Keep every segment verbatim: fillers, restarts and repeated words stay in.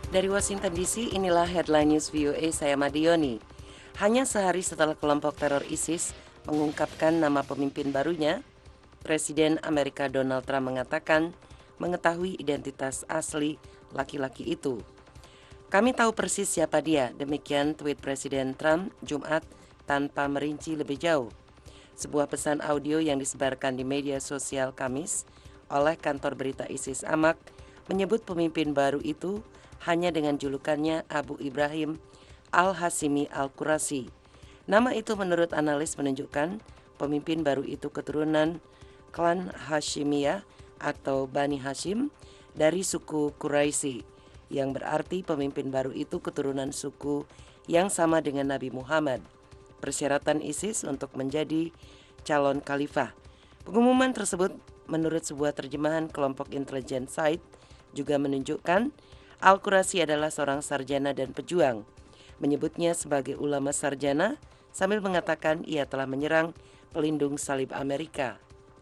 Dari Washington D C, inilah headline news V O A, saya Madioni. Hanya sehari setelah kelompok teror ISIS mengungkapkan nama pemimpin barunya, Presiden Amerika Donald Trump mengatakan mengetahui identitas asli laki-laki itu. Kami tahu persis siapa dia, demikian tweet Presiden Trump Jumat tanpa merinci lebih jauh. Sebuah pesan audio yang disebarkan di media sosial Kamis oleh kantor berita ISIS Amaq menyebut pemimpin baru itu hanya dengan julukannya Abu Ibrahim Al-Hashimi Al-Qurasyi. Nama itu menurut analis menunjukkan pemimpin baru itu keturunan klan Hashimiyah atau Bani Hashim dari suku Quraisy, yang berarti pemimpin baru itu keturunan suku yang sama dengan Nabi Muhammad. Persyaratan ISIS untuk menjadi calon khalifah. Pengumuman tersebut menurut sebuah terjemahan kelompok intelijen site juga menunjukkan Al-Qurasyi adalah seorang sarjana dan pejuang, menyebutnya sebagai ulama sarjana sambil mengatakan ia telah menyerang pelindung salib Amerika.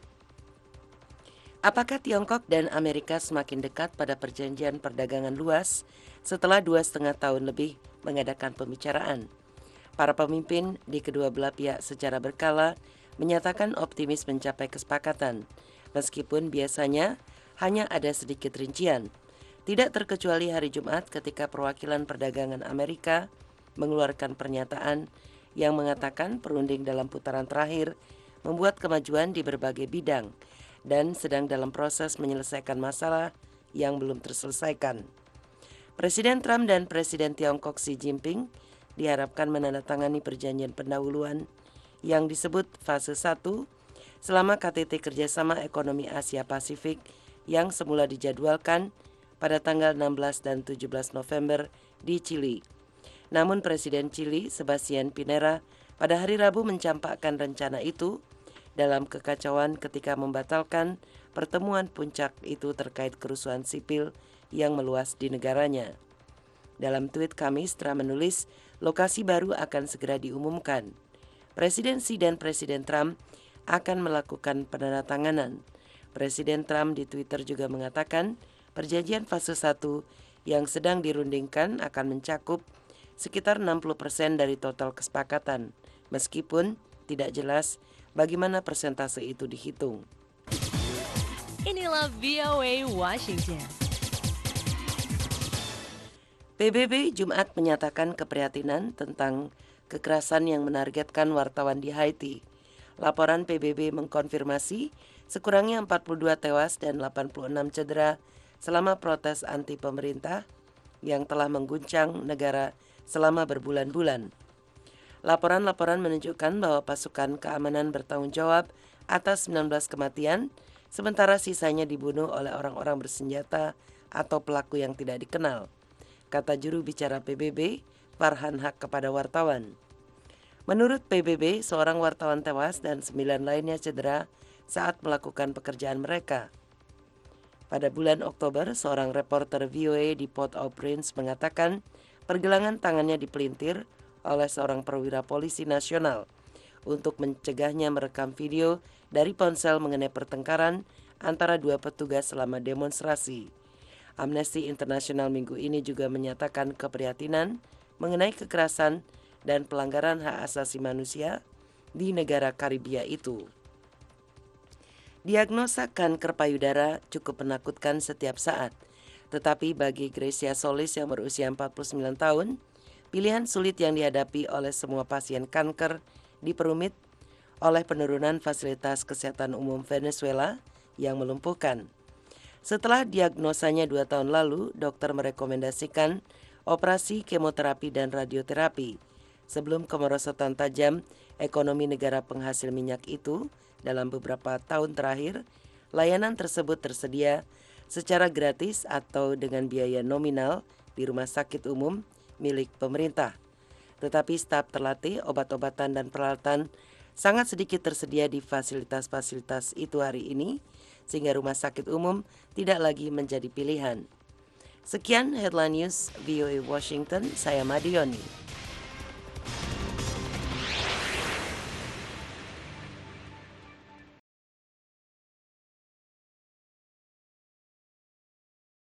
Apakah Tiongkok dan Amerika semakin dekat pada perjanjian perdagangan luas setelah dua setengah tahun lebih mengadakan pembicaraan? Para pemimpin di kedua belah pihak secara berkala menyatakan optimis mencapai kesepakatan, meskipun biasanya hanya ada sedikit rincian. Tidak terkecuali hari Jumat ketika perwakilan perdagangan Amerika mengeluarkan pernyataan yang mengatakan perunding dalam putaran terakhir membuat kemajuan di berbagai bidang dan sedang dalam proses menyelesaikan masalah yang belum terselesaikan. Presiden Trump dan Presiden Tiongkok Xi Jinping diharapkan menandatangani perjanjian pendahuluan yang disebut fase satu selama K T T Kerjasama Ekonomi Asia Pasifik yang semula dijadwalkan pada tanggal enam belas dan tujuh belas November di Chili. Namun Presiden Chili Sebastián Pinera pada hari Rabu mencampakkan rencana itu dalam kekacauan ketika membatalkan pertemuan puncak itu terkait kerusuhan sipil yang meluas di negaranya. Dalam tweet Kamis, Trump menulis lokasi baru akan segera diumumkan. Presiden Xi dan Presiden Trump akan melakukan penandatanganan. Presiden Trump di Twitter juga mengatakan perjanjian fase satu yang sedang dirundingkan akan mencakup sekitar enam puluh persen dari total kesepakatan, meskipun tidak jelas bagaimana persentase itu dihitung. Inilah V O A Washington. P B B Jumat menyatakan keprihatinan tentang kekerasan yang menargetkan wartawan di Haiti. Laporan P B B mengkonfirmasi sekurangnya empat puluh dua tewas dan delapan puluh enam cedera selama protes anti pemerintah yang telah mengguncang negara selama berbulan-bulan. Laporan-laporan menunjukkan bahwa pasukan keamanan bertanggung jawab atas sembilan belas kematian, sementara sisanya dibunuh oleh orang-orang bersenjata atau pelaku yang tidak dikenal, kata juru bicara P B B, Farhan Haq kepada wartawan. Menurut P B B, seorang wartawan tewas dan sembilan lainnya cedera saat melakukan pekerjaan mereka. Pada bulan Oktober, seorang reporter V O A di Port-au-Prince mengatakan pergelangan tangannya dipelintir oleh seorang perwira polisi nasional untuk mencegahnya merekam video dari ponsel mengenai pertengkaran antara dua petugas selama demonstrasi. Amnesty International minggu ini juga menyatakan keprihatinan mengenai kekerasan dan pelanggaran hak asasi manusia di negara Karibia itu. Diagnosa kanker payudara cukup menakutkan setiap saat, tetapi bagi Gracia Solis yang berusia empat puluh sembilan tahun, pilihan sulit yang dihadapi oleh semua pasien kanker diperumit oleh penurunan fasilitas kesehatan umum Venezuela yang melumpuhkan. Setelah diagnosanya dua tahun lalu, dokter merekomendasikan operasi kemoterapi dan radioterapi. Sebelum kemerosotan tajam ekonomi negara penghasil minyak itu dalam beberapa tahun terakhir, layanan tersebut tersedia secara gratis atau dengan biaya nominal di rumah sakit umum milik pemerintah. Tetapi staf terlatih, obat-obatan dan peralatan sangat sedikit tersedia di fasilitas-fasilitas itu hari ini, sehingga rumah sakit umum tidak lagi menjadi pilihan. Sekian headline news V O A Washington, saya Madioni.